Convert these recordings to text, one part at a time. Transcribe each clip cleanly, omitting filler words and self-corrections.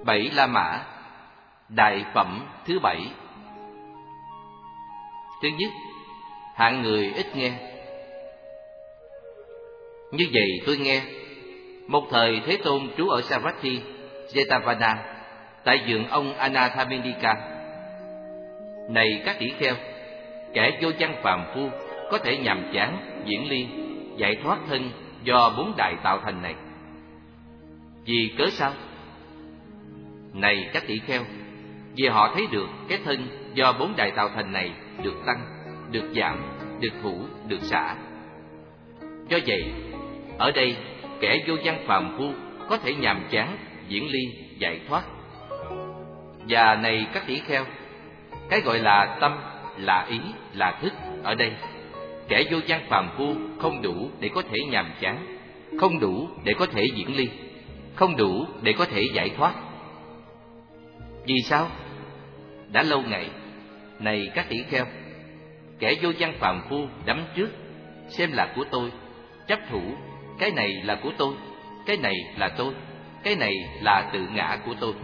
Bảy La Mã, đại phẩm thứ 7. Thứ nhất, hạng người ít nghe. Như vậy tôi nghe, một thời Thế Tôn trú ở Savatthi, Jetavana, tại vườn ông Anathapindika. Này các tỷ kheo, kẻ vô văn phàm phu có thể nhàm chán, diễn ly, giải thoát thân do bốn đại tạo thành này. Vì cớ sao? Này các tỷ kheo, vì họ thấy được cái thân do bốn đại tạo thành này được tăng, được giảm, được thủ, được xả. Do vậy, ở đây kẻ vô văn phàm phu có thể nhàm chán, diễn ly, giải thoát. Và này các tỷ kheo, cái gọi là tâm, là ý, là thức ở đây, kẻ vô văn phàm phu không đủ để có thể nhàm chán, không đủ để có thể diễn ly, không đủ để có thể giải thoát. Vì sao? Đã lâu ngày, này các tỷ kheo, kẻ vô văn phàm phu đắm trước, xem là của tôi, chấp thủ, cái này là của tôi, cái này là tôi, cái này là tự ngã của tôi.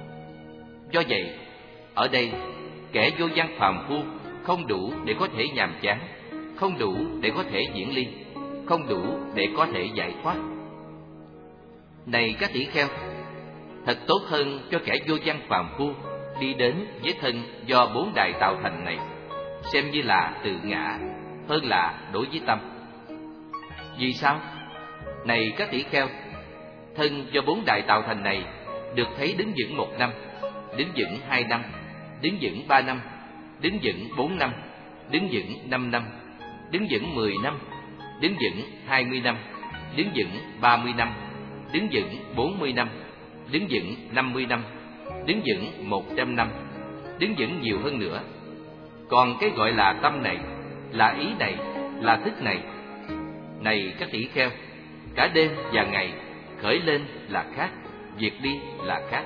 Do vậy, ở đây, kẻ vô văn phàm phu không đủ để có thể nhàm chán, không đủ để có thể diễn ly, không đủ để có thể giải thoát. Này các tỷ kheo, thật tốt hơn cho kẻ vô văn phàm phu đi đến với thân do bốn đại tạo thành này, xem như là tự ngã, hơn là đối với tâm. Vì sao? Này các tỷ kheo, thân do bốn đại tạo thành này được thấy đứng vững 1 năm, đứng vững 2 năm, đứng vững 3 năm, đứng vững 4 năm, đứng vững 5 năm, đứng vững 10 năm, đứng vững 20 năm, đứng vững 30 năm, đứng vững 40 năm, đứng vững 50 năm, đứng vững 100 năm, đứng vững nhiều hơn nữa. Còn cái gọi là tâm này, là ý này, là thức này, này các tỷ kheo, cả đêm và ngày khởi lên là khác, diệt đi là khác.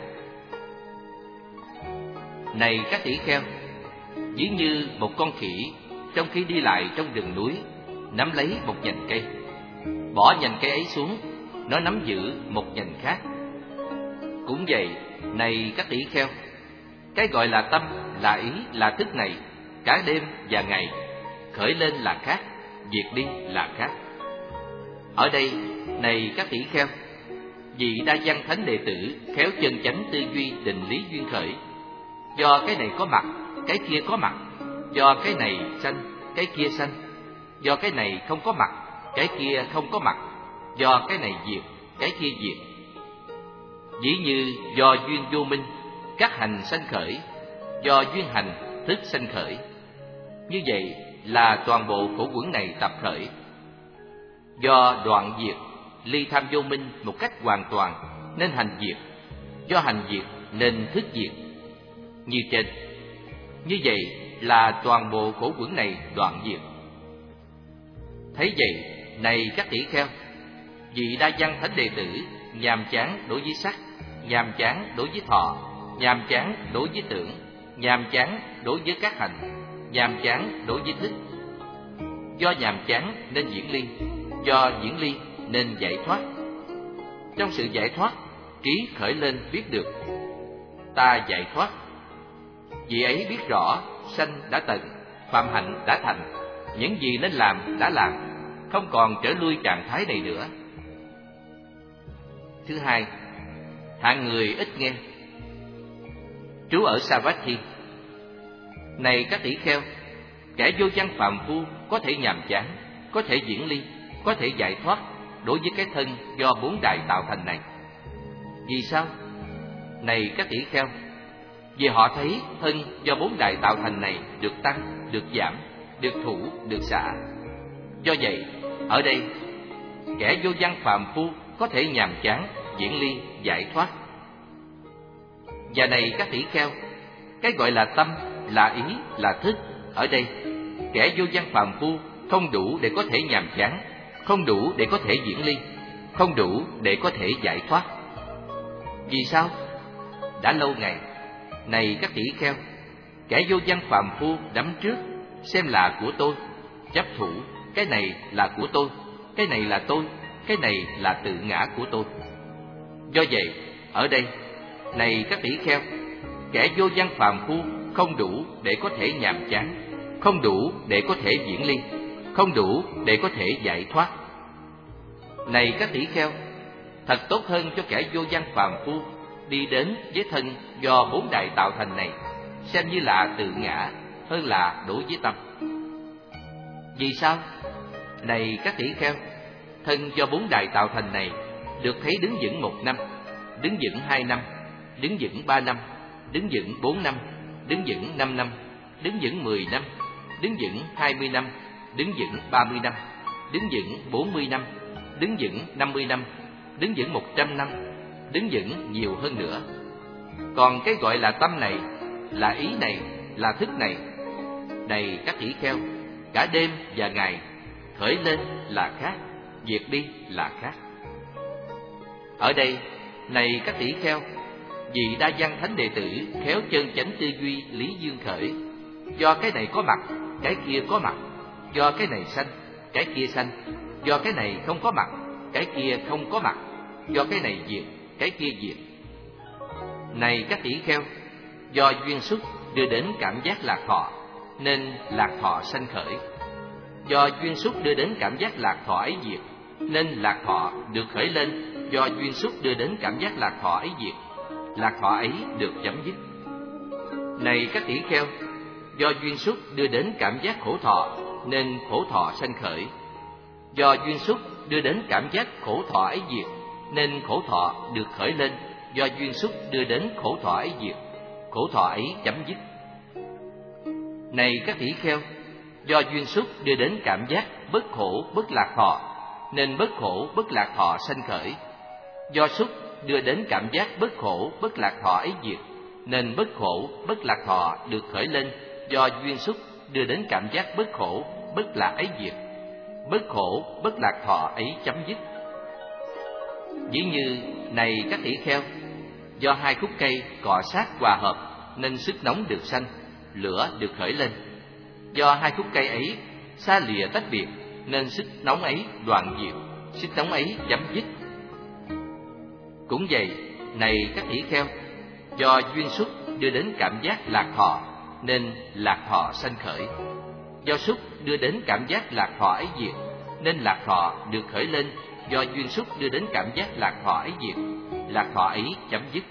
Này các tỷ kheo, ví như một con khỉ trong khi đi lại trong rừng núi nắm lấy một nhành cây, bỏ nhành cây ấy xuống, nó nắm giữ một nhành khác. Cũng vậy, này các tỷ kheo, cái gọi là tâm, là ý, là thức này, cả đêm và ngày khởi lên là khác, diệt đi là khác. Ở đây, này các tỷ kheo, vị đa văn thánh đệ tử khéo chân chánh tư duy định lý duyên khởi, do cái này có mặt, cái kia có mặt, do cái này sanh, cái kia sanh, do cái này không có mặt, cái kia không có mặt, do cái này diệt, cái kia diệt. Ví như do duyên vô minh, các hành sanh khởi, do duyên hành, thức sanh khởi. Như vậy là toàn bộ khổ quẩn này tập khởi. Do đoạn diệt, ly tham vô minh một cách hoàn toàn, nên hành diệt. Do hành diệt, nên thức diệt. Như trên. Như vậy là toàn bộ khổ quẩn này đoạn diệt. Thấy vậy, này các tỷ kheo, vị đa văn thánh đệ tử nhàm chán đối với sắc, nhàm chán đối với thọ, nhàm chán đối với tưởng, nhàm chán đối với các hành, nhàm chán đối với thức. Do nhàm chán nên diễn ly, do diễn ly nên giải thoát. Trong sự giải thoát, trí khởi lên biết được, ta giải thoát. Vị ấy biết rõ sanh đã tận, phạm hạnh đã thành, những gì nên làm đã làm, không còn trở lui trạng thái này nữa. Thứ hai, hạng người ít nghe. Trú ở Savatthi. Này các tỷ kheo, kẻ vô văn phàm phu có thể nhàm chán, có thể diễn ly, có thể giải thoát đối với cái thân do bốn đại tạo thành này. Vì sao? Này các tỷ kheo, vì họ thấy thân do bốn đại tạo thành này được tăng, được giảm, được thủ, được xả. Do vậy, ở đây, kẻ vô văn phàm phu có thể nhàm chán, diễn ly, giải thoát. Và này các tỷ kheo, cái gọi là tâm, là ý, là thức ở đây, kẻ vô văn phàm phu không đủ để có thể nhàm chán, không đủ để có thể diễn ly, không đủ để có thể giải thoát. Vì sao? Đã lâu ngày, này các tỷ kheo, kẻ vô văn phàm phu đắm trước, xem là của tôi, chấp thủ, cái này là của tôi, cái này là tôi, cái này là tự ngã của tôi. Do vậy, ở đây, Này các tỷ kheo, kẻ vô văn phàm phu không đủ để có thể nhàm chán, không đủ để có thể diễn ly, không đủ để có thể giải thoát. Này các tỷ kheo, thật tốt hơn cho kẻ vô văn phàm phu đi đến với thân do bốn đại tạo thành này, xem như là tự ngã hơn là đối với tâm. Vì sao? Này các tỷ kheo, thân do bốn đại tạo thành này được thấy đứng vững 1 năm, đứng vững 2 năm, đứng vững 3 năm, đứng vững 4 năm, đứng vững 5 năm, đứng vững 10 năm, đứng vững 20 năm, đứng vững 30 năm, đứng vững 40 năm, đứng vững 50 năm, đứng vững 100 năm, đứng vững nhiều hơn nữa. Còn cái gọi là tâm này, là ý này, là thức này, này các tỷ kheo, cả đêm và ngày, khởi lên là khác, diệt đi là khác. Ở đây, này các tỷ kheo, vị Đa Văn thánh đệ tử khéo chân chánh tư duy lý dương khởi, do cái này có mặt, cái kia có mặt, do cái này sanh, cái kia sanh, do cái này không có mặt, cái kia không có mặt, do cái này diệt, cái kia diệt. Này các tỷ kheo, do duyên xúc đưa đến cảm giác lạc thọ, nên lạc thọ sanh khởi. Do duyên xúc đưa đến cảm giác lạc thọ ấy diệt, nên lạc thọ được khởi lên. Do duyên xúc đưa đến cảm giác lạc thọ ấy diệt, lạc thọ ấy được chấm dứt. Này các tỷ kheo, do duyên xúc đưa đến cảm giác khổ thọ, nên khổ thọ sanh khởi. Do duyên xúc đưa đến cảm giác khổ thọ ấy diệt, nên khổ thọ được khởi lên. Do duyên xúc đưa đến khổ thọ ấy diệt, khổ thọ ấy chấm dứt. Này các tỷ kheo, do duyên xúc đưa đến cảm giác bất khổ bất lạc thọ, nên bất khổ bất lạc thọ sanh khởi. Do xúc đưa đến cảm giác bất khổ bất lạc thọ ấy diệt, nên bất khổ bất lạc thọ được khởi lên. Do duyên xúc đưa đến cảm giác bất khổ bất lạc ấy diệt, bất khổ bất lạc thọ ấy chấm dứt. Ví như này các tỷ kheo, do 2 khúc cây cọ sát hòa hợp, nên sức nóng được sanh, lửa được khởi lên. Do 2 khúc cây ấy xa lìa tách biệt, nên sức nóng ấy đoạn diệt, sức nóng ấy chấm dứt. Cũng vậy, này các tỷ kheo, do duyên xúc đưa đến cảm giác lạc thọ, nên lạc thọ sanh khởi. Do xúc đưa đến cảm giác lạc thọ ấy diệt, nên lạc thọ được khởi lên. Do duyên xúc đưa đến cảm giác lạc thọ ấy diệt, lạc thọ ấy chấm dứt.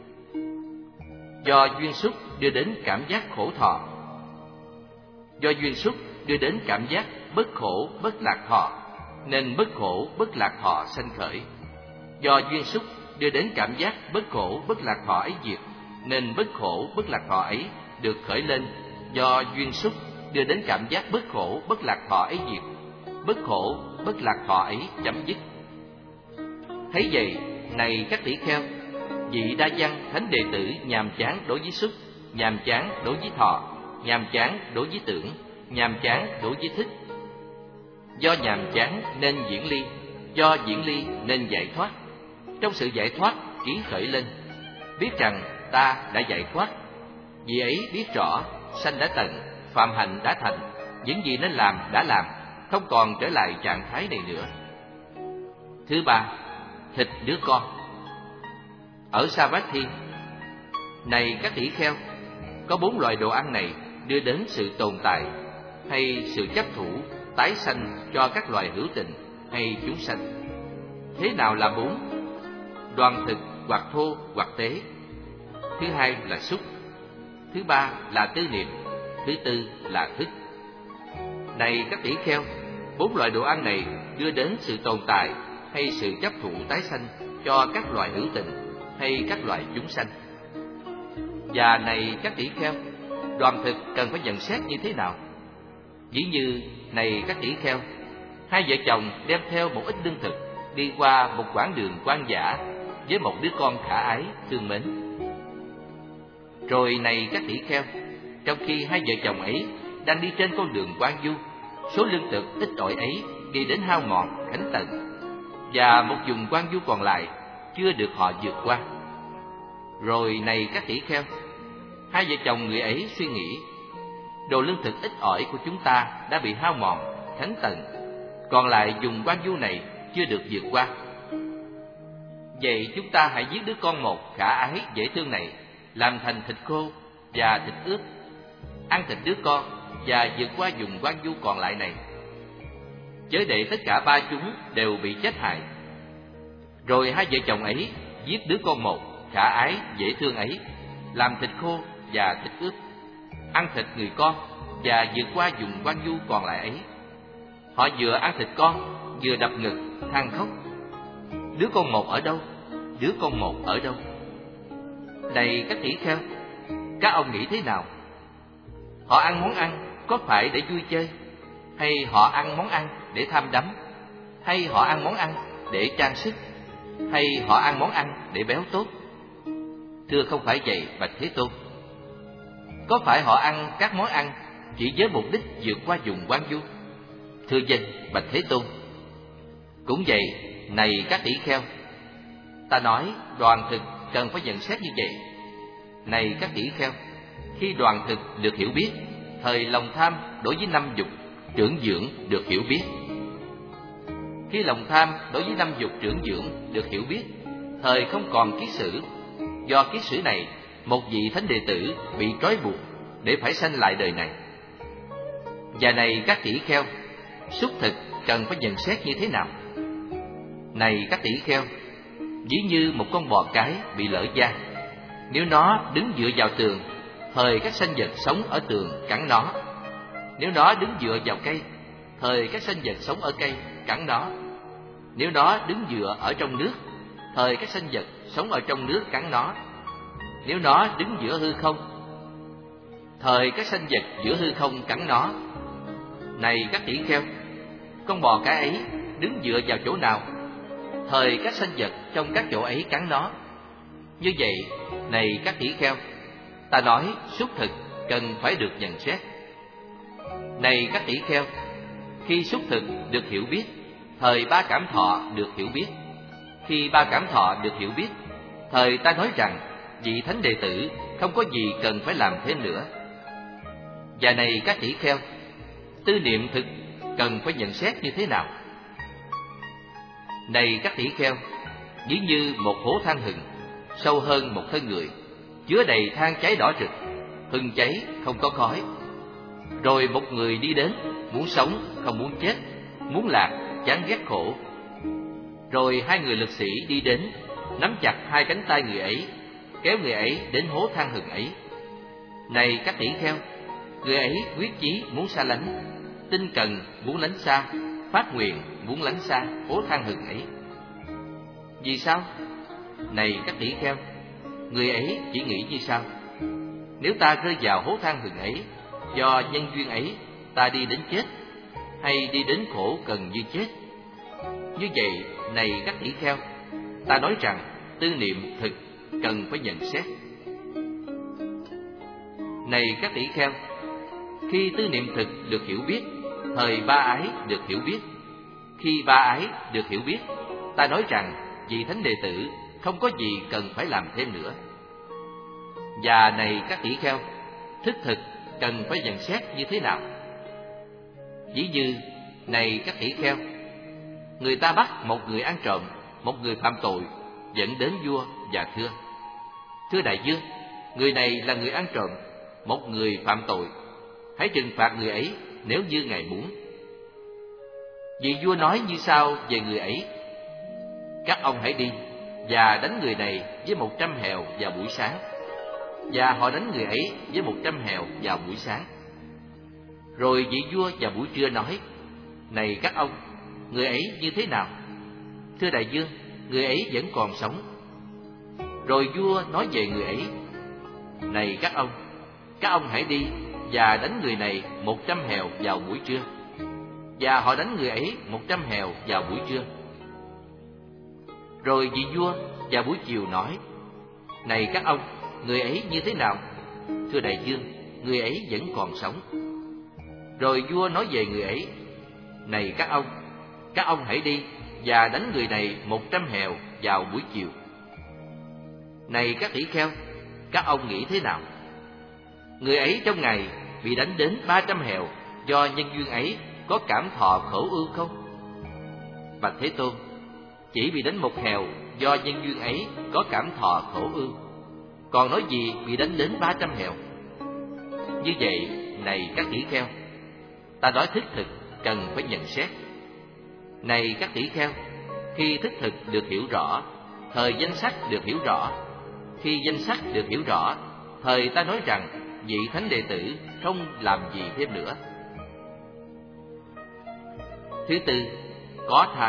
Do duyên xúc đưa đến cảm giác khổ thọ, do duyên xúc đưa đến cảm giác bất khổ bất lạc thọ, nên bất khổ bất lạc thọ sanh khởi. Do duyên xúc đưa đến cảm giác bất khổ bất lạc thọ ấy diệt, nên bất khổ bất lạc thọ ấy được khởi lên. Do duyên xúc đưa đến cảm giác bất khổ bất lạc thọ ấy diệt, bất khổ bất lạc thọ ấy chấm dứt. Thấy vậy, này các tỷ kheo, vị Đa Văn thánh đệ tử nhàm chán đối với xúc, nhàm chán đối với thọ, nhàm chán đối với tưởng, nhàm chán đối với thức. Do nhàm chán nên diễn ly, do diễn ly nên giải thoát. Trong sự giải thoát kiến khởi lên, biết rằng ta đã giải thoát. Vì ấy biết rõ sanh đã tận, phạm hạnh đã thành, những gì nên làm đã làm, không còn trở lại trạng thái này nữa. Thứ ba, thịt đứa con. Ở Savatthi, này các tỷ kheo, có 4 loại đồ ăn này đưa đến sự tồn tại hay sự chấp thủ tái sanh cho các loài hữu tình hay chúng sanh. Thế nào là 4? Đoàn thực hoặc thô hoặc tế. Thứ hai là xúc. Thứ ba là tư niệm. Thứ tư là thức. Này các tỷ kheo, 4 loại đồ ăn này đưa đến sự tồn tại hay sự chấp thủ tái sanh cho các loài hữu tình hay các loài chúng sanh. Và này các tỷ kheo, đoàn thực cần phải nhận xét như thế nào? Ví như này các tỷ kheo, 2 vợ chồng đem theo một ít lương thực đi qua một quãng đường hoang dã với một đứa con khả ái thương mến. Rồi này các tỷ kheo, trong khi 2 vợ chồng ấy đang đi trên con đường hoang vu, số lương thực ít ỏi ấy đi đến hao mòn khánh tận, và một vùng hoang vu còn lại chưa được họ vượt qua. Rồi này các tỷ kheo, 2 vợ chồng người ấy suy nghĩ, đồ lương thực ít ỏi của chúng ta đã bị hao mòn khánh tận, còn lại vùng hoang vu này chưa được vượt qua. Vậy chúng ta hãy giết đứa con một khả ái dễ thương này, làm thành thịt khô và thịt ướp, ăn thịt đứa con và vượt qua vùng hoang vu còn lại này, chớ để tất cả ba chúng đều bị chết hại. Rồi hai vợ chồng ấy giết đứa con một khả ái dễ thương ấy, làm thịt khô và thịt ướp, ăn thịt người con và vượt qua vùng hoang vu còn lại ấy. Họ vừa ăn thịt con, vừa đập ngực than khóc: đứa con một ở đâu? Đứa con một ở đâu? Này các tỷ kheo, các ông nghĩ thế nào? Họ ăn món ăn có phải để vui chơi, hay họ ăn món ăn để tham đắm, hay họ ăn món ăn để trang sức, hay họ ăn món ăn để béo tốt? Thưa không phải vậy, bạch Thế Tôn. Có phải họ ăn các món ăn chỉ với mục đích vượt qua vùng hoang vu? Thưa dân, bạch Thế Tôn. Cũng vậy, này các tỷ kheo, ta nói đoàn thực cần phải nhận xét như vậy. Này các tỷ kheo, khi đoàn thực được hiểu biết, thời lòng tham đối với năm dục trưởng dưỡng được hiểu biết. Khi lòng tham đối với năm dục trưởng dưỡng được hiểu biết, thời không còn kiết sử. Do kiết sử này, một vị thánh đệ tử bị trói buộc để phải sanh lại đời này. Và này các tỷ kheo, xúc thực cần phải nhận xét như thế nào? Này các tỷ kheo, ví như một con bò cái bị lở da, nếu nó đứng dựa vào tường, thời các sanh vật sống ở tường cắn nó. Nếu nó đứng dựa vào cây, thời các sanh vật sống ở cây cắn nó. Nếu nó đứng dựa ở trong nước, thời các sanh vật sống ở trong nước cắn nó. Nếu nó đứng giữa hư không, thời các sanh vật giữa hư không cắn nó. Này các tỷ kheo, con bò cái ấy đứng dựa vào chỗ nào, thời các sanh vật trong các chỗ ấy cắn nó. Như vậy, này các tỷ kheo, ta nói xúc thực cần phải được nhận xét. Này các tỷ kheo, khi xúc thực được hiểu biết, thời ba cảm thọ được hiểu biết. Khi ba cảm thọ được hiểu biết, thời ta nói rằng vị thánh đệ tử không có gì cần phải làm thêm nữa. Và này các tỷ kheo, tư niệm thực cần phải nhận xét như thế nào? Này các tỷ kheo, ví như một hố than hừng sâu hơn một thân người, chứa đầy than cháy đỏ rực, hừng cháy không có khói. Rồi một người đi đến, muốn sống không muốn chết, muốn lạc chán ghét khổ. Rồi hai người lực sĩ đi đến, nắm chặt hai cánh tay người ấy, kéo người ấy đến hố than hừng ấy. Này các tỷ kheo, người ấy quyết chí muốn xa lánh, tinh cần muốn lánh xa, phát nguyện muốn lánh xa hố than hừng ấy. Vì sao? Này các tỷ kheo, người ấy chỉ nghĩ như sau: nếu ta rơi vào hố than hừng ấy, do nhân duyên ấy ta đi đến chết, hay đi đến khổ cần như chết. Như vậy, này các tỷ kheo, ta nói rằng tư niệm thực cần phải nhận xét. Này các tỷ kheo, khi tư niệm thực được hiểu biết, thời ba ái được hiểu biết. Khi ba ái được hiểu biết, ta nói rằng vị thánh đệ tử không có gì cần phải làm thêm nữa. Và này các tỷ kheo, thức thực cần phải nhận xét như thế nào? Ví như, này các tỷ kheo, người ta bắt một người ăn trộm, một người phạm tội, dẫn đến vua và thưa: thưa đại vương, người này là người ăn trộm, một người phạm tội, hãy trừng phạt người ấy nếu như ngài muốn. Vị vua nói như sau về người ấy: các ông hãy đi và đánh người này với 100 hèo vào buổi sáng. Và họ đánh người ấy với 100 hèo vào buổi sáng. Rồi vị vua vào buổi trưa nói: này các ông, người ấy như thế nào? Thưa đại vương, người ấy vẫn còn sống. Rồi vua nói về người ấy: này các ông hãy đi và đánh người này 100 hèo vào buổi trưa. Và họ đánh người ấy 100 hèo vào buổi trưa. Rồi vị vua vào buổi chiều nói: này các ông, người ấy như thế nào? Thưa đại vương, người ấy vẫn còn sống. Rồi vua nói về người ấy: này các ông hãy đi và đánh người này 100 hèo vào buổi chiều. Này các tỷ kheo, các ông nghĩ thế nào? Người ấy trong ngày bị đánh đến 300 hèo, do nhân duyên ấy có cảm thọ khổ ưu không? Bạch Thế Tôn, chỉ bị đánh 1 hèo do nhân duyên ấy có cảm thọ khổ ưu, còn nói gì bị đánh đến 300 hèo. Như vậy, này các tỷ kheo, ta nói thức thực cần phải nhận xét. Này các tỷ kheo, khi thức thực được hiểu rõ, thời danh sắc được hiểu rõ. Khi danh sắc được hiểu rõ, thời ta nói rằng vị thánh đệ tử không làm gì thêm nữa. Thứ tư, có tham.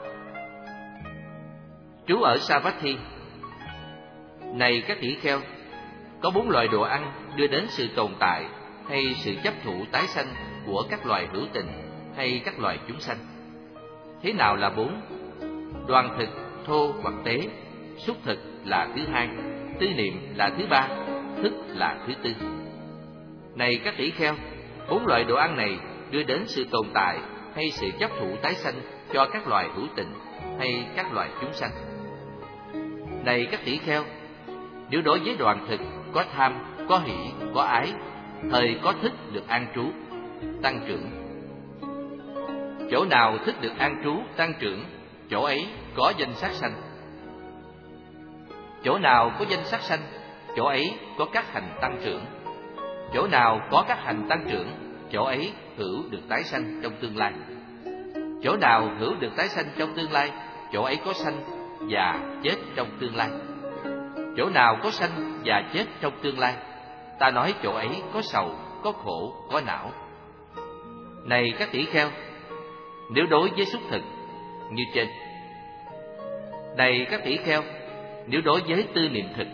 Trú ở Savatthi. Này các tỷ kheo, có 4 loại đồ ăn đưa đến sự tồn tại hay sự chấp thụ tái sanh của các loài hữu tình hay các loài chúng sanh. Thế nào là 4? Đoàn thực, thô hoặc tế. Xúc thực là thứ 2, tư niệm là thứ 3, thức là thứ 4. Này các tỷ kheo, 4 loại đồ ăn này đưa đến sự tồn tại hay sự chấp thụ tái sanh cho các loài hữu tình hay các loài chúng sanh. Này các tỷ kheo, nếu đối với đoàn thực có tham, có hỷ, có ái, thời có thức được an trú, tăng trưởng. Chỗ nào thức được an trú, tăng trưởng, chỗ ấy có danh sắc sanh. Chỗ nào có danh sắc sanh, chỗ ấy có các hành tăng trưởng. Chỗ nào có các hành tăng trưởng, chỗ ấy hữu được tái sanh trong tương lai. Chỗ nào hữu được tái sanh trong tương lai, chỗ ấy có sanh và chết trong tương lai. Chỗ nào có sanh và chết trong tương lai, ta nói chỗ ấy có sầu, có khổ, có não. Này các tỷ kheo, nếu đối với xúc thực như trên. Này các tỷ kheo, nếu đối với tư niệm thực.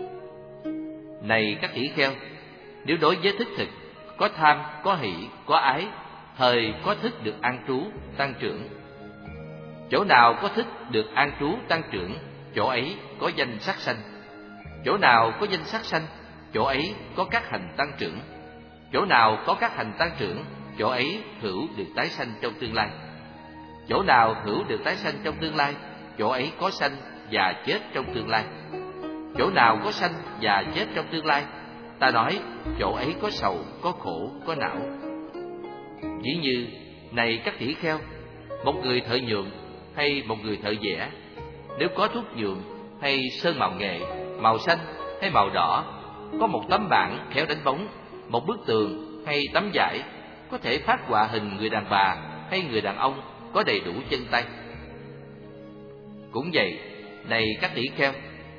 Này các tỷ kheo, nếu đối với thức thực có tham, có hỷ, có ái, thời có thức được an trú, tăng trưởng. Chỗ nào có thức được an trú, tăng trưởng, chỗ ấy có danh sắc sanh. Chỗ nào có danh sắc sanh, chỗ ấy có các hành tăng trưởng. Chỗ nào có các hành tăng trưởng, chỗ ấy hữu được tái sanh trong tương lai. Chỗ nào hữu được tái sanh trong tương lai, chỗ ấy có sanh và chết trong tương lai. Chỗ nào có sanh và chết trong tương lai, ta nói chỗ ấy có sầu, có khổ, có não. Ví như, này các tỷ kheo, một người thợ nhuộm hay một người thợ vẽ, nếu có thuốc nhuộm hay sơn màu nghệ, màu xanh hay màu đỏ, có một tấm bảng khéo đánh bóng, một bức tường hay tấm vải, có thể phát họa hình người đàn bà hay người đàn ông có đầy đủ chân tay. Cũng vậy, này các tỷ kheo,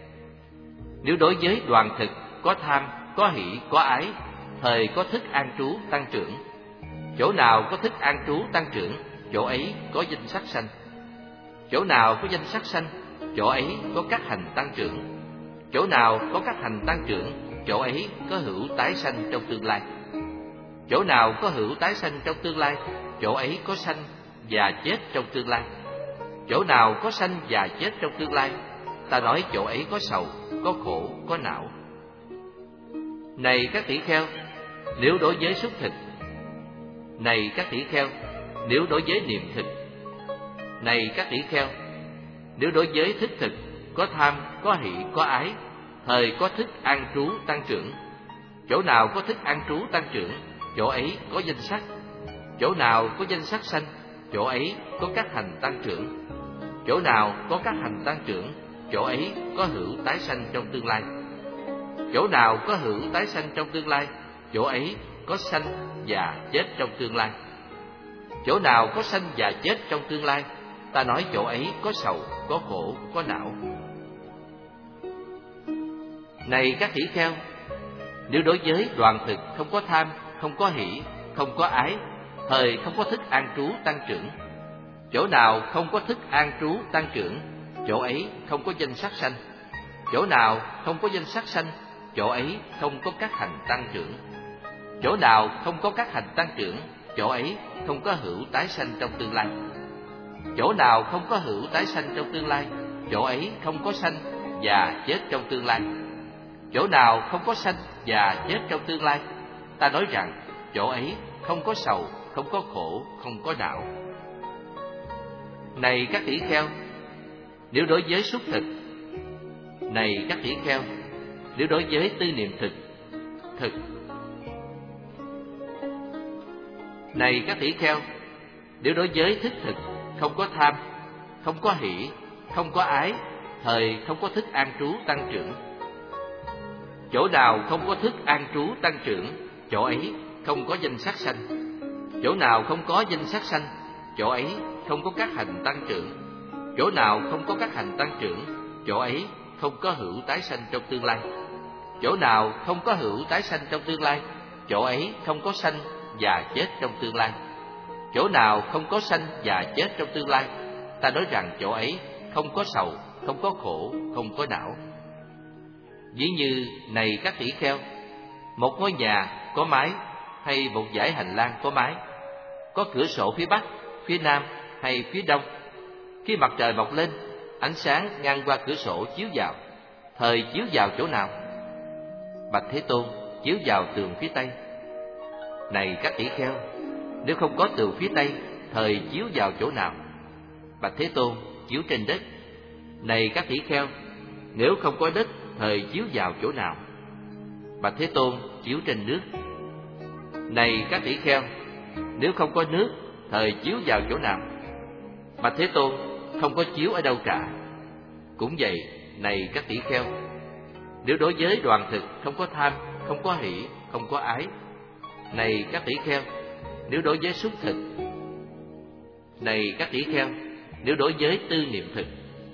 nếu đối với đoàn thực có tham, có hỷ, có ái, thời có thức an trú, tăng trưởng. Chỗ nào có thức an trú, tăng trưởng, chỗ ấy có danh sắc sanh. Chỗ nào có danh sắc sanh, chỗ ấy có các hành tăng trưởng. Chỗ nào có các hành tăng trưởng, chỗ ấy có hữu tái sanh trong tương lai. Chỗ nào có hữu tái sanh trong tương lai, chỗ ấy có sanh và chết trong tương lai. Chỗ nào có sanh và chết trong tương lai, ta nói chỗ ấy có sầu, có khổ, có não. Này các tỷ kheo, nếu đối với xúc thực. Này các tỷ kheo, nếu đối với niệm thực. Này các tỷ kheo, nếu đối với thức thực có tham, có hỷ, có ái, thời có thức an trú, tăng trưởng. Chỗ nào có thức an trú, tăng trưởng, chỗ ấy có danh sắc. Chỗ nào có danh sắc sanh, chỗ ấy có các hành tăng trưởng. Chỗ nào có các hành tăng trưởng, chỗ ấy có hữu tái sanh trong tương lai. Chỗ nào có hữu tái sanh trong tương lai, chỗ ấy có sanh và chết trong tương lai. Chỗ nào có sanh và chết trong tương lai, ta nói chỗ ấy có sầu, có khổ, có não. Này các tỷ kheo, nếu đối với đoàn thực không có tham, không có hỷ, không có ái, thời không có thức an trú, tăng trưởng. Chỗ nào không có thức an trú, tăng trưởng, chỗ ấy không có danh sắc sanh. Chỗ nào không có danh sắc sanh, chỗ ấy không có các hành tăng trưởng. Chỗ nào không có các hành tăng trưởng, chỗ ấy không có hữu tái sanh trong tương lai. Chỗ nào không có hữu tái sanh trong tương lai, chỗ ấy không có sanh và chết trong tương lai. Chỗ nào không có sanh và chết trong tương lai, ta nói rằng chỗ ấy không có sầu, không có khổ, không có não. Này các tỷ kheo, nếu đối với xúc thực. Này các tỷ kheo, nếu đối với tư niệm thực. Thực. Này các tỷ kheo, nếu đối với thức thực không có tham, không có hỷ, không có ái, thời không có thức an trú tăng trưởng. Chỗ nào không có thức an trú tăng trưởng, chỗ ấy không có danh sắc sanh. Chỗ nào không có danh sắc sanh, chỗ ấy không có các hành tăng trưởng. Chỗ nào không có các hành tăng trưởng, chỗ ấy không có hữu tái sanh trong tương lai. Chỗ nào không có hữu tái sanh trong tương lai, chỗ ấy không có sanh và chết trong tương lai. Chỗ nào không có sanh và chết trong tương lai, ta nói rằng chỗ ấy không có sầu, không có khổ, không có não. Ví như này các tỷ kheo, một ngôi nhà có mái hay một dãy hành lang có mái, có cửa sổ phía bắc, phía nam hay phía đông. Khi mặt trời mọc lên, ánh sáng ngang qua cửa sổ chiếu vào, thời chiếu vào chỗ nào? Bạch Thế Tôn, chiếu vào tường phía tây. Này các tỷ kheo, nếu không có tường phía tây, thời chiếu vào chỗ nào? Bạch Thế Tôn, chiếu trên đất. Này các tỷ kheo, nếu không có đất, thời chiếu vào chỗ nào? Bạch Thế Tôn, chiếu trên nước. Này các tỷ kheo, nếu không có nước, thời chiếu vào chỗ nào? Bạch Thế Tôn, không có chiếu ở đâu cả. Cũng vậy, này các tỷ kheo, nếu đối với đoàn thực không có tham, không có hỷ, không có ái. Này các tỷ kheo, nếu đối với xúc thực. Này các tỷ kheo, nếu đối với tư niệm thực.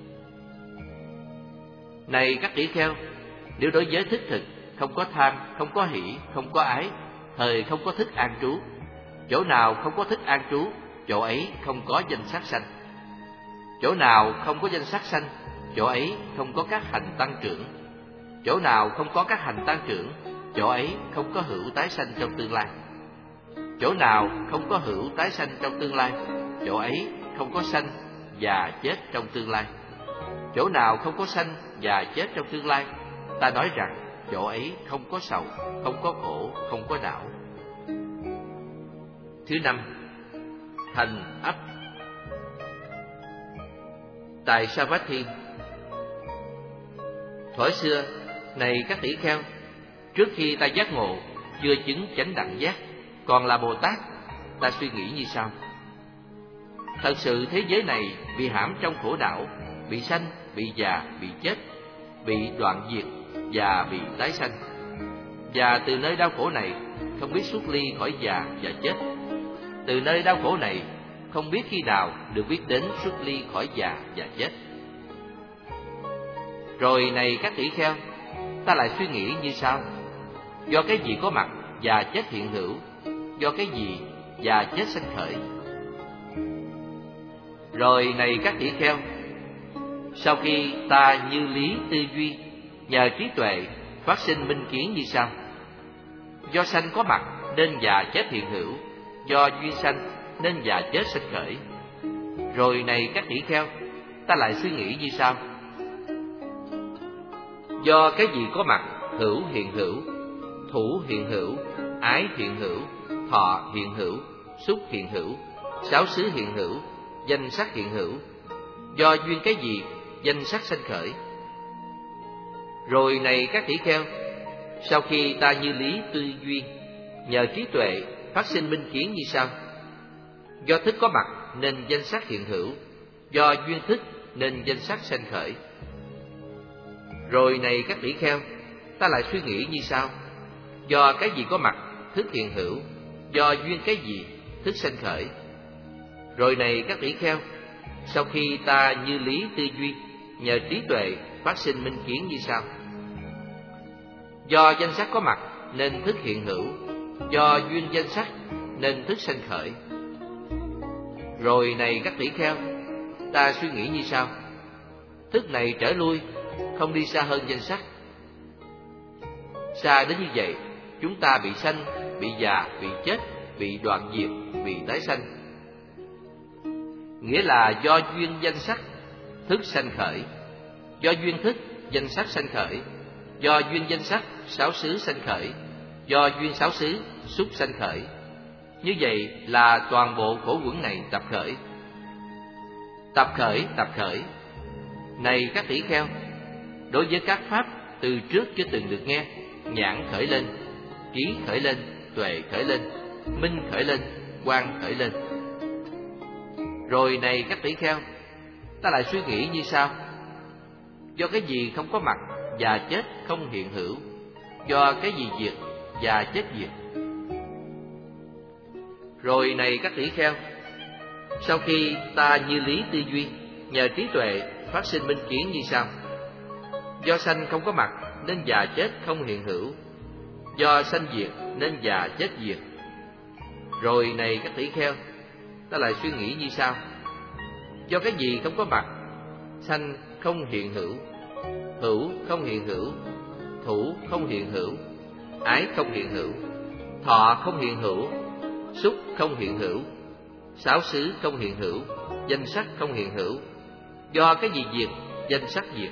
Này các tỷ kheo, nếu đối với thức thực không có tham, không có hỷ, không có ái, thời không có thức an trú. Chỗ nào không có thức an trú, chỗ ấy không có danh sắc sanh. Chỗ nào không có danh sắc sanh, chỗ ấy không có các hành tăng trưởng. Chỗ nào không có các hành tăng trưởng, chỗ ấy không có hữu tái sanh trong tương lai. Chỗ nào không có hữu tái sanh trong tương lai, chỗ ấy không có sanh và chết trong tương lai. Chỗ nào không có sanh và chết trong tương lai, ta nói rằng chỗ ấy không có sầu, không có khổ, không có não. Thứ năm, thành ấp. Tại Savatthi, thuở xưa, này các tỷ kheo, trước khi ta giác ngộ, chưa chứng chánh đẳng giác, còn là Bồ Tát, ta suy nghĩ như sau: thật sự thế giới này bị hãm trong khổ đảo, bị sanh, bị già, bị chết, bị đoạn diệt và bị tái sanh. Và từ nơi đau khổ này không biết xuất ly khỏi già và chết. Từ nơi đau khổ này không biết khi nào được biết đến xuất ly khỏi già và chết. Rồi này các tỷ kheo, ta lại suy nghĩ như sau: do cái gì có mặt và chết hiện hữu, do cái gì và chết sanh khởi. Rồi này các tỷ kheo, sau khi ta như lý tư duy, nhờ trí tuệ phát sinh minh kiến như sau: do sanh có mặt nên già chết hiện hữu, do duyên sanh nên già chết sanh khởi. Rồi này các tỷ kheo, ta lại suy nghĩ như sau: do cái gì có mặt, hữu hiện hữu, thủ hiện hữu, ái hiện hữu, thọ hiện hữu, xúc hiện hữu, sáu xứ hiện hữu, danh sắc hiện hữu. Do duyên cái gì, danh sắc sanh khởi. Rồi này các tỷ kheo, sau khi ta như lý tư duy, nhờ trí tuệ phát sinh minh kiến như sau: do thức có mặt nên danh sắc hiện hữu, do duyên thức nên danh sắc sanh khởi. Rồi này các tỷ kheo, ta lại suy nghĩ như sau: do cái gì có mặt, thức hiện hữu, do duyên cái gì, thức sanh khởi. Rồi này các tỷ kheo, sau khi ta như lý tư duy, nhờ trí tuệ phát sinh minh kiến như sau: do danh sắc có mặt nên thức hiện hữu, do duyên danh sắc nên thức sanh khởi. Rồi này các tỷ kheo, ta suy nghĩ như sau: thức này trở lui, không đi xa hơn danh sắc. Xa đến như vậy, chúng ta bị sanh, bị già, bị chết, bị đoạn diệt, bị tái sanh. Nghĩa là do duyên danh sắc, thức sanh khởi. Do duyên thức, danh sắc sanh khởi. Do duyên danh sắc, sáu xứ sanh khởi. Do duyên sáu xứ, xúc sanh khởi. Như vậy là toàn bộ khổ quẩn này tập khởi. Tập khởi, tập khởi. Này các tỷ kheo, đối với các pháp từ trước chưa từng được nghe, nhãn khởi lên, trí khởi lên, tuệ khởi lên, minh khởi lên, quang khởi lên. Rồi này các tỷ kheo, ta lại suy nghĩ như sau: do cái gì không có mặt và chết không hiện hữu, do cái gì diệt và chết diệt. Rồi này các tỷ kheo, sau khi ta như lý tư duy, nhờ trí tuệ phát sinh minh kiến như sau: do sanh không có mặt nên già chết không hiện hữu, do sanh diệt nên già chết diệt. Rồi này các tỷ kheo, ta lại suy nghĩ như sau: do cái gì không có mặt, sanh không hiện hữu, hữu không hiện hữu, thủ không hiện hữu, ái không hiện hữu, thọ không hiện hữu, xúc không hiện hữu, xáo xứ không hiện hữu, danh sắc không hiện hữu, do cái gì diệt, danh sắc diệt.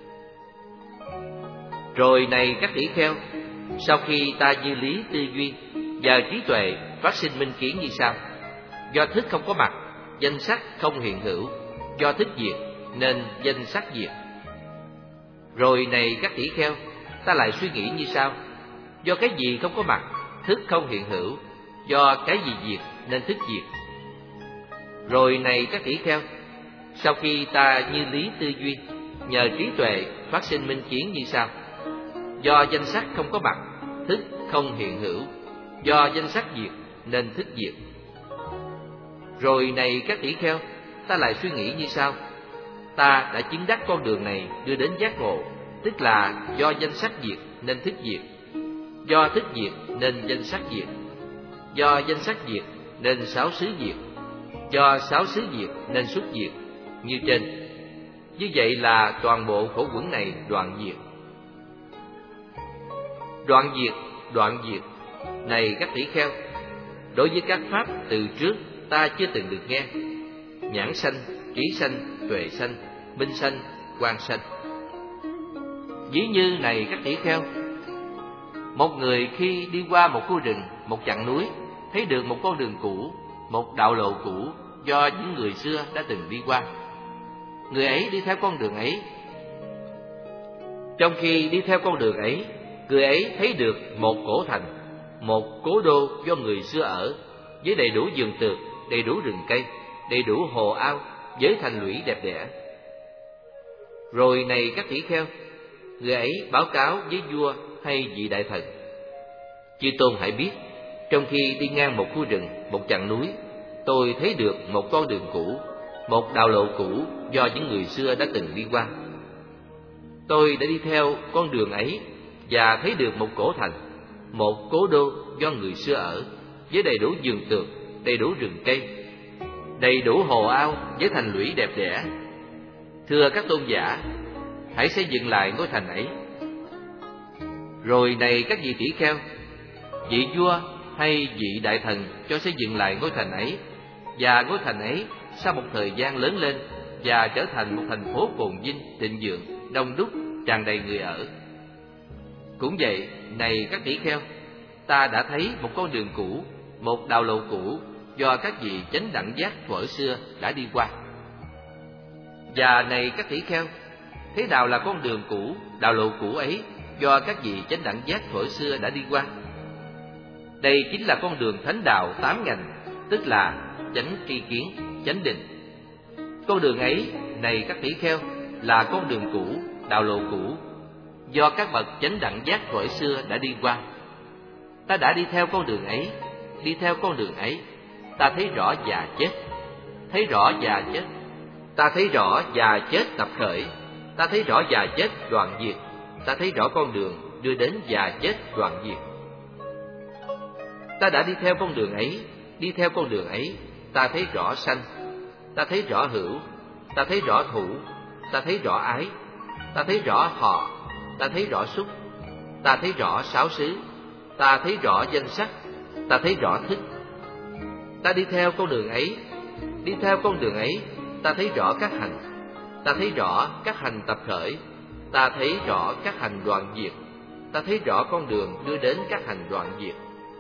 Rồi này các tỷ kheo, sau khi ta như lý tư duy, nhờ trí tuệ phát sinh minh kiến như sau: do thức không có mặt, danh sắc không hiện hữu, do thức diệt nên danh sắc diệt. Rồi này các tỷ kheo, ta lại suy nghĩ như sau: do cái gì không có mặt, thức không hiện hữu, do cái gì diệt nên thức diệt. Rồi này các tỷ kheo, sau khi ta như lý tư duy, nhờ trí tuệ phát sinh minh kiến như sau: do danh sắc không có mặt, thức không hiện hữu, do danh sắc diệt nên thức diệt. Rồi này các tỷ kheo, ta lại suy nghĩ như sau: ta đã chứng đắc con đường này đưa đến giác ngộ, tức là do danh sắc diệt nên thức diệt, do thức diệt nên danh sắc diệt, do danh sắc diệt nên xáo xứ diệt, do xáo xứ diệt nên xuất diệt, như trên. Như vậy là toàn bộ khổ quẩn này đoạn diệt. Đoạn diệt, đoạn diệt. Này các tỷ kheo, đối với các pháp từ trước ta chưa từng được nghe: nhãn sanh, trí sanh, tuệ sanh, minh sanh, quang sanh. Ví như này các tỷ kheo, một người khi đi qua một khu rừng, một chặng núi, thấy được một con đường cũ, một đạo lộ cũ do những người xưa đã từng đi qua. Người ấy đi theo con đường ấy. Trong khi đi theo con đường ấy, người ấy thấy được một cổ thành, một cố đô do người xưa ở, với đầy đủ vườn tược, đầy đủ rừng cây, đầy đủ hồ ao, với thành lũy đẹp đẽ. Rồi này các tỷ kheo, người ấy báo cáo với vua hay vị đại thần: chư tôn hãy biết, trong khi đi ngang một khu rừng, một chặng núi, tôi thấy được một con đường cũ, một đạo lộ cũ do những người xưa đã từng đi qua. Tôi đã đi theo con đường ấy và thấy được một cổ thành, một cố đô do người xưa ở, với đầy đủ vườn tược, đầy đủ rừng cây, đầy đủ hồ ao với thành lũy đẹp đẽ. Thưa các tôn giả, hãy xây dựng lại ngôi thành ấy. Rồi này các vị tỷ kheo, vị vua hay vị đại thần cho xây dựng lại ngôi thành ấy, và ngôi thành ấy sau một thời gian lớn lên và trở thành một thành phố phồn vinh, thịnh vượng, đông đúc, tràn đầy người ở. Cũng vậy, này các tỷ kheo, ta đã thấy một con đường cũ, một đạo lộ cũ do các vị chánh đẳng giác thuở xưa đã đi qua. Và này các tỷ kheo, thế nào là con đường cũ, đạo lộ cũ ấy do các vị chánh đẳng giác thuở xưa đã đi qua? Đây chính là con đường thánh đạo 8 ngành, tức là chánh tri kiến, chánh định. Con đường ấy, này các tỷ kheo, là con đường cũ, đạo lộ cũ do các bậc chánh đẳng giác thuở xưa đã đi qua. Ta đã đi theo con đường ấy, đi theo con đường ấy, ta thấy rõ già chết, thấy rõ già chết, ta thấy rõ già chết tập khởi, ta thấy rõ già chết đoạn diệt, ta thấy rõ con đường đưa đến già chết đoạn diệt. Ta đã đi theo con đường ấy, đi theo con đường ấy, ta thấy rõ sanh, ta thấy rõ hữu, ta thấy rõ thủ, ta thấy rõ ái, ta thấy rõ thọ, ta thấy rõ xúc, ta thấy rõ xáo xứ, ta thấy rõ danh sắc, ta thấy rõ thức. Ta đi theo con đường ấy, đi theo con đường ấy, ta thấy rõ các hành, ta thấy rõ các hành tập khởi, ta thấy rõ các hành đoạn diệt, ta thấy rõ con đường đưa đến các hành đoạn diệt.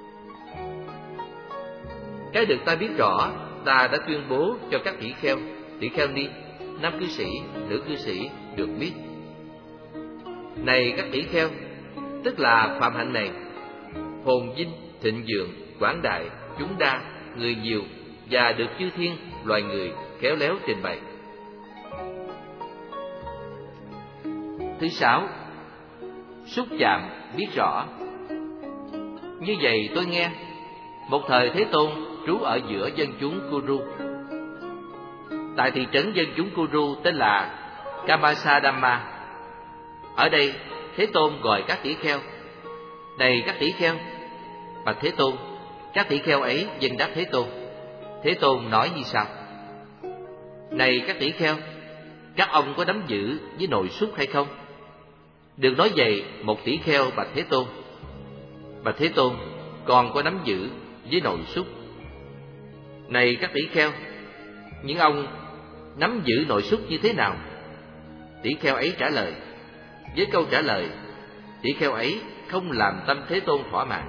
Cái được ta biết rõ, ta đã tuyên bố cho các tỷ kheo ni, nam cư sĩ, nữ cư sĩ được biết. Này các tỷ kheo, tức là phạm hạnh này, phồn vinh, thịnh vượng, quảng đại, chúng đa, người nhiều và được chư thiên, loài người khéo léo trình bày. Thứ 6. Xúc chạm biết rõ. Như vậy tôi nghe, một thời Thế Tôn trú ở giữa dân chúng Kuru. Tại thị trấn dân chúng Kuru tên là Kamasadhamma. Ở đây Thế Tôn gọi các tỷ kheo: này các tỷ kheo. Bạch Thế Tôn. Các tỷ kheo ấy dâng đáp Thế Tôn. Thế Tôn nói như sau: này các tỷ kheo, các ông có nắm giữ với nội xúc hay không? Được nói vậy, một tỷ kheo bạch Thế Tôn: bạch Thế Tôn, con có nắm giữ với nội xúc. Này các tỷ kheo, những ông nắm giữ nội xúc như thế nào? Tỷ kheo ấy trả lời. Với câu trả lời, tỷ kheo ấy không làm tâm Thế Tôn thỏa mãn.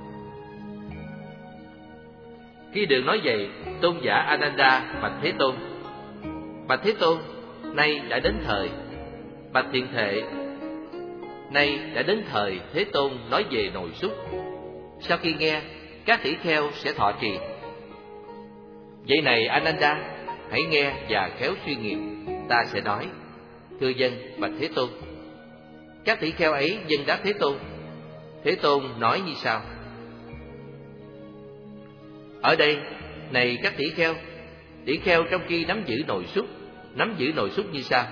Khi được nói vậy, tôn giả Ananda bạch Thế Tôn: bạch Thế Tôn, nay đã đến thời. Bạch Thiện Thệ, nay đã đến thời Thế Tôn nói về nội xúc. Sau khi nghe, các tỷ kheo sẽ thọ trì. Vậy này Ananda, hãy nghe và khéo suy nghiệm. Ta sẽ nói: thưa dân, bạch Thế Tôn. Các tỷ kheo ấy dâng đáp Thế Tôn. Thế Tôn nói như sau: ở đây, này các tỷ kheo trong khi nắm giữ nội xúc như sau: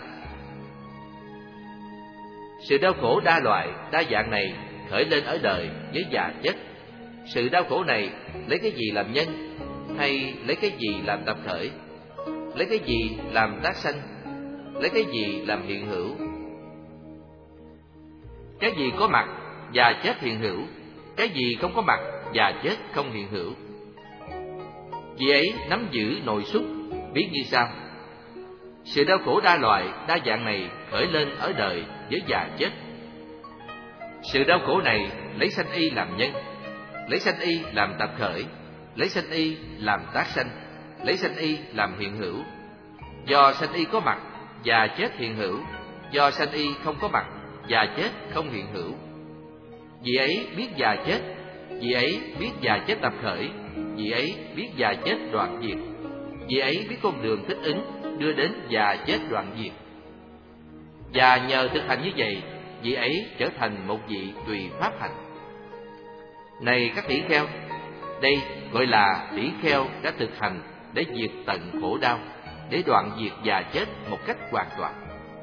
sự đau khổ đa loại, đa dạng này khởi lên ở đời với già chết. Sự đau khổ này lấy cái gì làm nhân, hay lấy cái gì làm tập khởi? Lấy cái gì làm tác sanh? Lấy cái gì làm hiện hữu? Cái gì có mặt và chết hiện hữu, cái gì không có mặt và chết không hiện hữu. Vì ấy nắm giữ nội xúc biết như sau: sự đau khổ đa loại, đa dạng này khởi lên ở đời với già chết. Sự đau khổ này lấy sanh y làm nhân, lấy sanh y làm tập khởi, lấy sanh y làm tác sanh, lấy sanh y làm hiện hữu. Do sanh y có mặt và chết hiện hữu, do sanh y không có mặt và chết không hiện hữu. Vì ấy biết già chết, vì ấy biết già chết tập khởi, vì ấy biết già chết đoạn diệt, vì ấy biết con đường thích ứng đưa đến già chết đoạn diệt. Và nhờ thực hành như vậy, vị ấy trở thành một vị tùy pháp hạnh. Này các tỷ kheo, đây gọi là tỷ kheo đã thực hành để diệt tận khổ đau, để đoạn diệt già chết một cách hoàn toàn.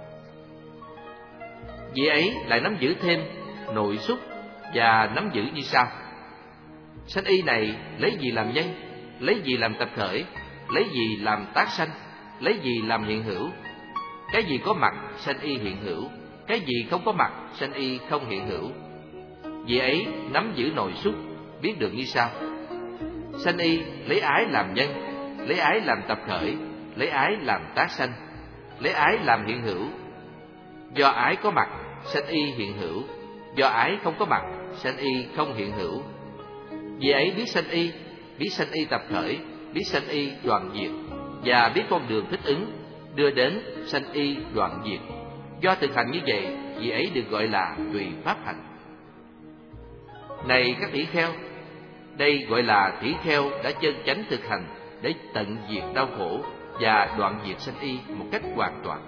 Vị ấy lại nắm giữ thêm nội xúc và nắm giữ như sau: sanh y này lấy gì làm nhân, lấy gì làm tập khởi, lấy gì làm tác sanh, lấy gì làm hiện hữu. Cái gì có mặt sanh y hiện hữu, cái gì không có mặt sanh y không hiện hữu. Vì ấy nắm giữ nội xúc biết được như sau: sanh y lấy ái làm nhân, lấy ái làm tập khởi, lấy ái làm tác sanh, lấy ái làm hiện hữu. Do ái có mặt sanh y hiện hữu, do ái không có mặt sanh y không hiện hữu. Vì ấy biết sanh y tập khởi, biết sanh y đoạn diệt, và biết con đường thích ứng đưa đến sanh y đoạn diệt. Do thực hành như vậy, vì ấy được gọi là tùy pháp hạnh. Này các tỷ kheo, đây gọi là tỷ kheo đã chân chánh thực hành để tận diệt đau khổ và đoạn diệt sanh y một cách hoàn toàn.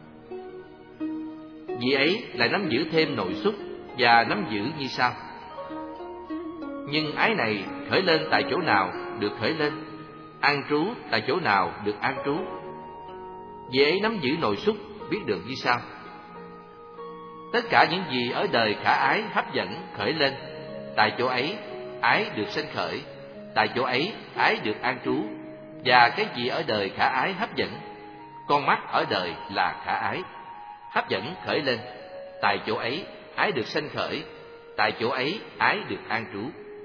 Vì ấy lại nắm giữ thêm nội xúc và nắm giữ như sau: nhưng ái này khởi lên tại chỗ nào được khởi lên, an trú tại chỗ nào được an trú. Vì ấy nắm giữ nội xúc biết được như sau: tất cả những gì ở đời khả ái hấp dẫn khởi lên, tại chỗ ấy ái được sanh khởi, tại chỗ ấy ái được an trú. Và cái gì ở đời khả ái hấp dẫn, con mắt ở đời là khả ái, hấp dẫn khởi lên, tại chỗ ấy ái được sanh khởi, tại chỗ ấy ái được an trú.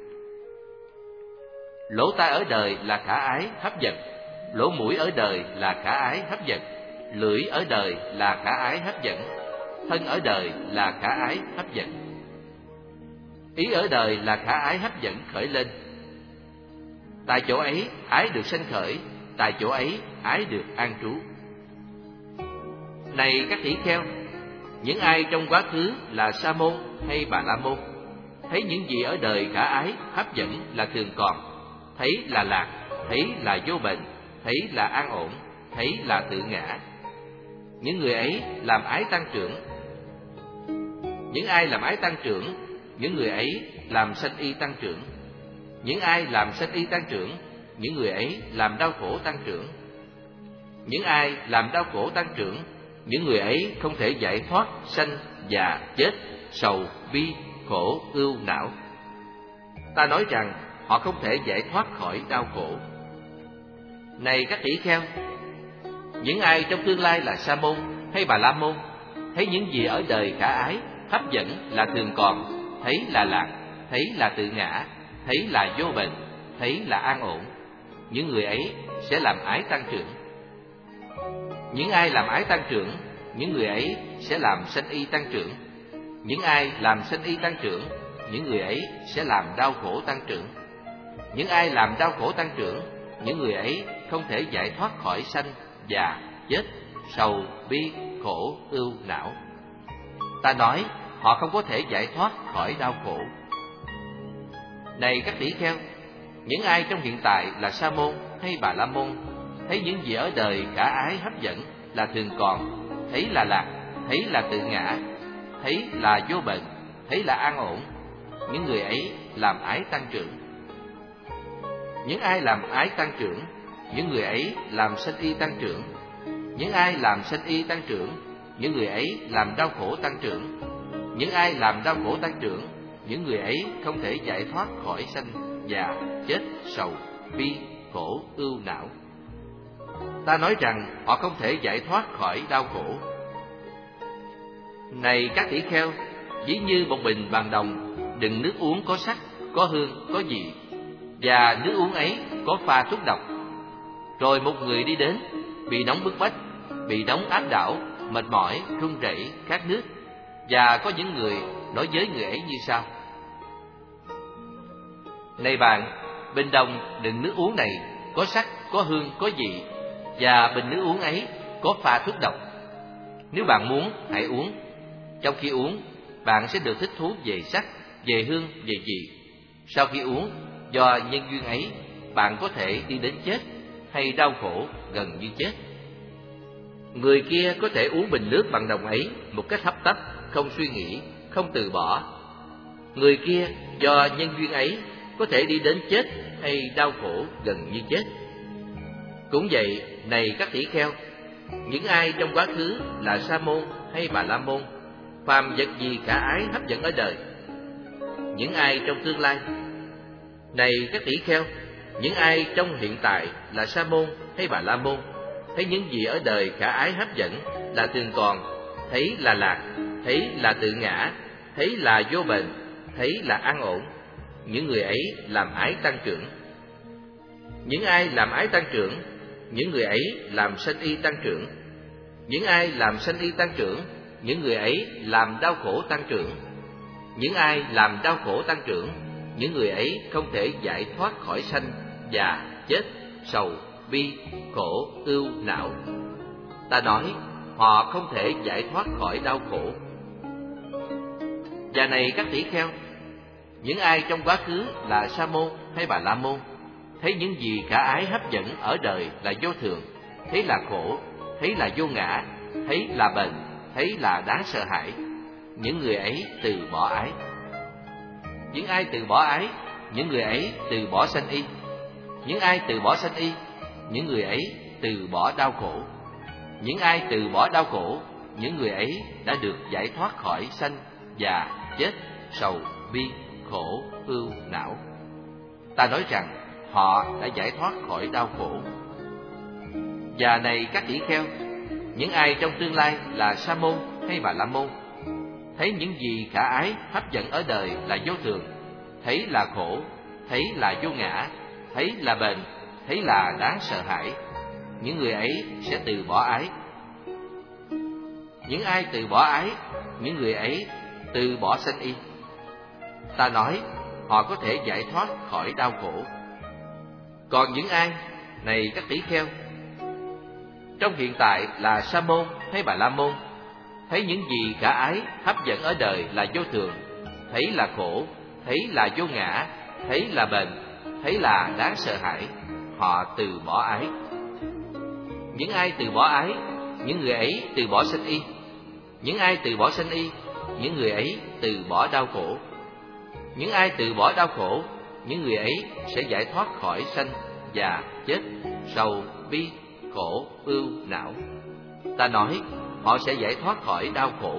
Lỗ tai ở đời là khả ái hấp dẫn, lỗ mũi ở đời là khả ái hấp dẫn, lưỡi ở đời là khả ái hấp dẫn, thân ở đời là khả ái hấp dẫn. Ý ở đời là khả ái hấp dẫn khởi lên, tại chỗ ấy ái được sanh khởi, tại chỗ ấy ái được an trú. Này các tỷ kheo, những ai trong quá khứ là Sa môn hay Bà La môn, thấy những gì ở đời khả ái hấp dẫn là thường còn, thấy là lạc, thấy là vô bệnh, thấy là an ổn, thấy là tự ngã. Những người ấy làm ái tăng trưởng. Những ai làm ái tăng trưởng, những người ấy làm sanh y tăng trưởng. Những ai làm sanh y tăng trưởng, những người ấy làm đau khổ tăng trưởng. Những ai làm đau khổ tăng trưởng, những người ấy không thể giải thoát sanh, già, chết, sầu, bi, khổ, ưu, não. Ta nói rằng họ không thể giải thoát khỏi đau khổ. Này các tỷ kheo, những ai trong tương lai là Sa môn hay Bà La môn, thấy những gì ở đời khả ái, hấp dẫn là thường còn, thấy là lạc, thấy là tự ngã, thấy là vô bệnh, thấy là an ổn, những người ấy sẽ làm ái tăng trưởng. Những ai làm ái tăng trưởng, những người ấy sẽ làm sanh y tăng trưởng. Những ai làm sanh y tăng trưởng, những người ấy sẽ làm đau khổ tăng trưởng. Những ai làm đau khổ tăng trưởng, những người ấy không thể giải thoát khỏi sanh, già, chết, sầu, bi, khổ, ưu, não. Ta nói họ không có thể giải thoát khỏi đau khổ. Này các tỷ kheo, những ai trong hiện tại là Sa môn hay Bà La môn, thấy những gì ở đời khả ái hấp dẫn là thường còn, thấy là lạc, thấy là tự ngã, thấy là vô bệnh, thấy là an ổn, những người ấy làm ái tăng trưởng. Những ai làm ái tăng trưởng, những người ấy làm sanh y tăng trưởng. Những ai làm sanh y tăng trưởng, những người ấy làm đau khổ tăng trưởng. Những ai làm đau khổ tăng trưởng, những người ấy không thể giải thoát khỏi sanh, già, chết, sầu, bi, khổ, ưu, não. Ta nói rằng họ không thể giải thoát khỏi đau khổ. Này các tỷ kheo, ví như một bình bằng đồng đựng nước uống có sắc, có hương, có vị, và nước uống ấy có pha thuốc độc. Rồi một người đi đến, bị nóng bức bách, bị nóng áp đảo, mệt mỏi, run rẩy, khát nước, và có những người nói với người ấy như sau: Này bạn, bình đồng đựng nước uống này có sắc, có hương, có vị, và bình nước uống ấy có pha thuốc độc. Nếu bạn muốn, hãy uống. Trong khi uống, bạn sẽ được thích thú về sắc, về hương, về vị. Sau khi uống, do nhân duyên ấy, bạn có thể đi đến chết hay đau khổ gần như chết. Người kia có thể uống bình nước bằng đồng ấy một cách hấp tấp, không suy nghĩ, không từ bỏ. Người kia do nhân duyên ấy có thể đi đến chết hay đau khổ gần như chết. Cũng vậy, này các tỷ kheo, những ai trong quá khứ là Sa môn hay Bà La môn, phàm vật gì khả ái hấp dẫn ở đời. Những ai trong tương lai, này các tỷ kheo, những ai trong hiện tại là Sa môn hay Bà La môn, thấy những gì ở đời khả ái hấp dẫn là thường còn, thấy là lạc, thấy là tự ngã, thấy là vô bệnh, thấy là an ổn, những người ấy làm ái tăng trưởng. Những ai làm ái tăng trưởng, những người ấy làm sanh y tăng trưởng. Những ai làm sanh y tăng trưởng, những người ấy làm đau khổ tăng trưởng. Những ai làm đau khổ tăng trưởng, những người ấy không thể giải thoát khỏi sanh, già, chết, sầu, bi, khổ, ưu, não. Ta nói họ không thể giải thoát khỏi đau khổ. Và này các tỷ kheo, những ai trong quá khứ là Sa môn hay Bà La môn, thấy những gì khả ái hấp dẫn ở đời là vô thường, thấy là khổ, thấy là vô ngã, thấy là bệnh, thấy là đáng sợ hãi, những người ấy từ bỏ ái. Những ai từ bỏ ái, những người ấy từ bỏ sanh y. Những ai từ bỏ sanh y, những người ấy từ bỏ đau khổ. Những ai từ bỏ đau khổ, những người ấy đã được giải thoát khỏi sanh, già, chết, sầu, bi, khổ, ưu, não. Ta nói rằng họ đã giải thoát khỏi đau khổ. Và này các tỷ kheo, những ai trong tương lai là Sa môn hay Bà La môn, thấy những gì khả ái hấp dẫn ở đời là vô thường, thấy là khổ, thấy là vô ngã, thấy là bệnh, thấy là đáng sợ hãi, những người ấy sẽ từ bỏ ái. Những ai từ bỏ ái, những người ấy từ bỏ sanh y. Ta nói họ có thể giải thoát khỏi đau khổ. Còn những ai, này các tỷ kheo, trong hiện tại là Sa môn hay Bà La môn, thấy những gì khả ái hấp dẫn ở đời là vô thường, thấy là khổ, thấy là vô ngã, thấy là bệnh, thấy là đáng sợ hãi, họ từ bỏ ái. Những ai từ bỏ ái, những người ấy từ bỏ sanh y. Những ai từ bỏ sanh y, những người ấy từ bỏ đau khổ. Những ai từ bỏ đau khổ, những người ấy sẽ giải thoát khỏi sanh, già, chết, sầu, bi, khổ, ưu, não. Ta nói, họ sẽ giải thoát khỏi đau khổ.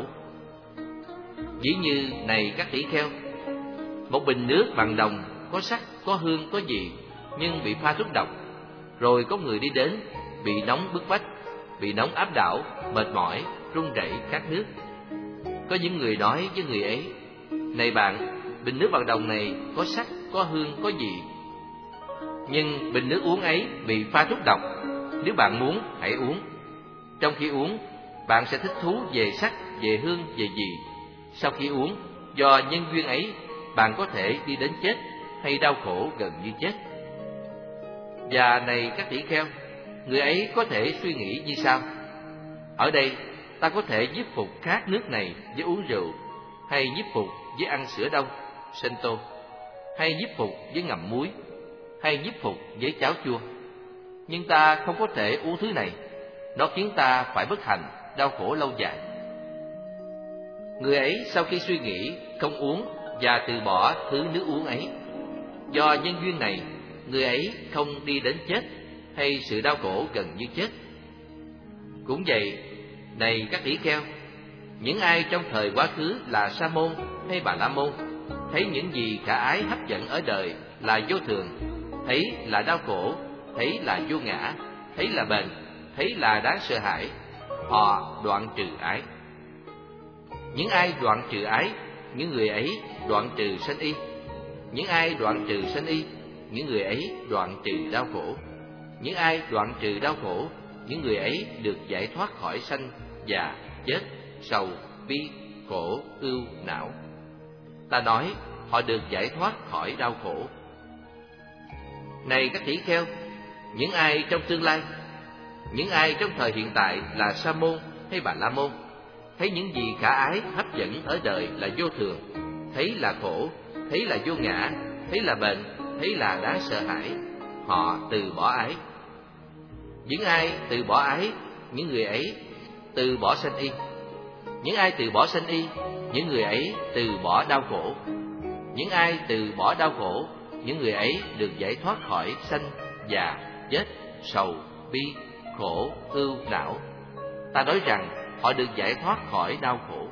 Ví như này các tỷ kheo, một bình nước bằng đồng, có sắc, có hương, có vị, nhưng bị pha thuốc độc. Rồi có người đi đến, bị nóng bức bách, bị nóng áp đảo, mệt mỏi, run rẩy khát nước. Có những người nói với người ấy, này bạn, bình nước bằng đồng này có sắc, có hương, có vị, nhưng bình nước uống ấy bị pha thuốc độc. Nếu bạn muốn, hãy uống. Trong khi uống, bạn sẽ thích thú về sắc, về hương, về vị. Sau khi uống, do nhân duyên ấy, bạn có thể đi đến chết hay đau khổ gần như chết. Và này các tỷ kheo, người ấy có thể suy nghĩ như sau: ở đây ta có thể nhiếp phục khát nước này với uống rượu, hay nhiếp phục với ăn sữa đông, sento, hay nhiếp phục với ngậm muối, hay nhiếp phục với cháo chua. Nhưng ta không có thể uống thứ này, nó khiến ta phải bất hạnh, đau khổ lâu dài. Người ấy sau khi suy nghĩ không uống và từ bỏ thứ nước uống ấy. Do nhân duyên này, người ấy không đi đến chết hay sự đau khổ gần như chết. Cũng vậy, này các tỷ kheo, những ai trong thời quá khứ là Sa môn hay Bà La môn, thấy những gì khả ái hấp dẫn ở đời là vô thường, thấy là đau khổ, thấy là vô ngã, thấy là bền, thấy là đáng sợ hãi, họ đoạn trừ ái. Những ai đoạn trừ ái, những người ấy đoạn trừ sanh y. Những ai đoạn trừ sanh y, những người ấy đoạn trừ đau khổ. Những ai đoạn trừ đau khổ, những người ấy được giải thoát khỏi sanh, già, chết, sầu, bi, khổ, ưu, não. Ta nói, họ được giải thoát khỏi đau khổ. Này các tỷ kheo, những ai trong tương lai, những ai trong thời hiện tại là Sa môn hay Bà La môn, thấy những gì khả ái hấp dẫn ở đời là vô thường, thấy là khổ, thấy là vô ngã, thấy là bền, thấy là đáng sợ hãi, họ từ bỏ ái. Những ai từ bỏ ái, những người ấy từ bỏ sanh y. Những ai từ bỏ sanh y, những người ấy từ bỏ đau khổ. Những ai từ bỏ đau khổ, những người ấy được giải thoát khỏi sanh, già, chết, sầu, bi, khổ, ưu, não. Ta nói rằng họ được giải thoát khỏi đau khổ.